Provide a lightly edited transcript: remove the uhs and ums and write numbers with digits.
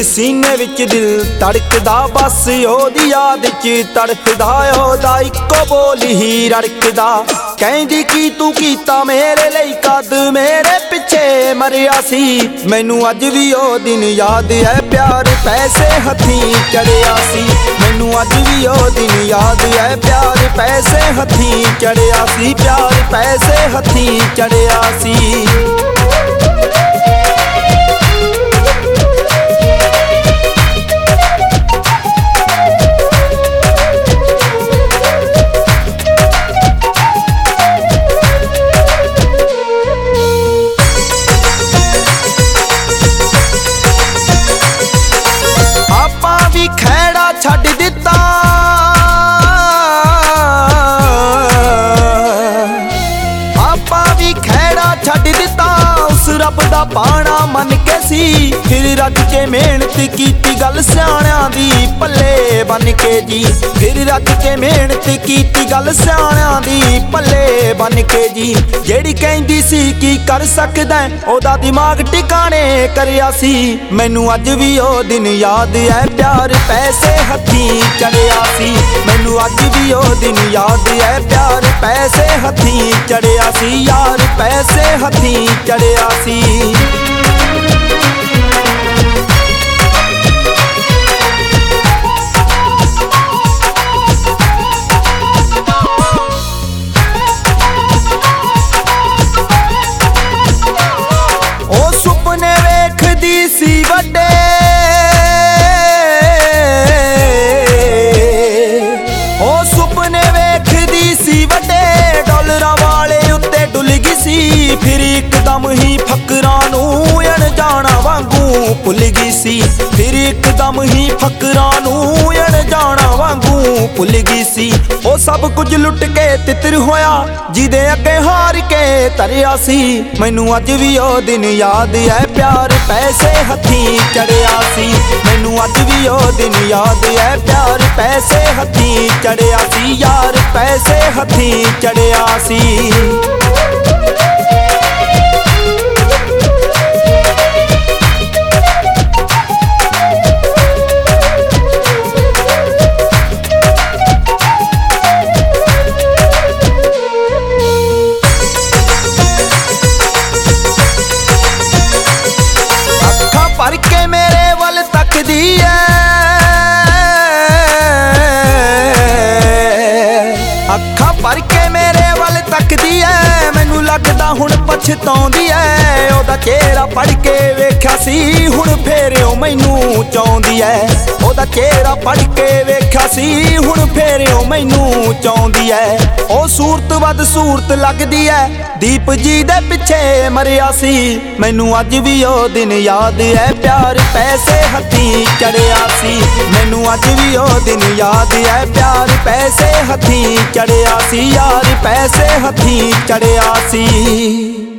सीने विच दिल धड़कदा बस ओदी याद च तड़फदा ओदा इक्को बोल ही रड़कदा कहंदी की तू कीता मेरे लई कद मेरे पिछे मरिया सी मैनू अज भी ओ दिन याद है प्यार पैसे हथी चढ़िया सी मैनू अज भी ओ दिन याद है प्यार पैसे हथी चढ़िया सी प्यार पैसे हथी चढ़िया सी। छड्ड दिता आपां भी खैड़ा छड्ड दिता उस रब दा पाना मन के सी फिर रज के मेहनत कीती गल सियाणियां दी पल्ले बन के जी फिर रज के मेहनत कीती गल सियाणियां दी पल्ले बन के जी जेड़ी कहंदी सी की कर सकदा ओदा दिमाग टिकाने करिया सी मैनू अज भी ओ दिन याद है प्यार पैसे हथी चढ़िया सी मैनू अज भी ओ दिन याद है प्यार पैसे हथी चढ़िया सी यार पैसे हथी चढ़िया सी। ओ सुपने वेखदी सी वड्डे ओ सुपने वेखदी सी वड्डे डॉलरां वाले उत्ते डुल गई सी फिर एकदम ही फकरां नूं अणजाणा वांगू भुल गई सी फिर एकदम ही फकरां नूं अणजाणा वांगू भुल गई सी ओ सब कुछ लुट के तितर होया जिदे अगे हार के तरिया सी मैनू अज भी ओ दिन याद है प्यार पैसे हथी चढ़िया सी मैनू अज भी ओ दिन याद है प्यार पैसे हथी चढ़िया सी यार पैसे हथी चढ़िया सी। भर के मेरे वल तकदी है अखा भर के मेरे वल तकदी है मैनू लगदा हुण पछताउंदी है ओदा चेहरा पढ़ के वेख्या सी हुण फेर ओ मैनू चाहुंदी है ओदा चेहरा पढ़ के वेख्या सी हुण फेर ओ मैनू चाहुंदी है ओ सूरत वद सूरत लगदी है दीप जी दे पिछे मरिया सी मैनू अज भी ओ दिन याद है प्यार पैसे हथी चढ़िया सी मैनू अज भी ओ दिन याद है प्यार पैसे हथी चढ़िया सी यार पैसे हथी चढ़िया सी।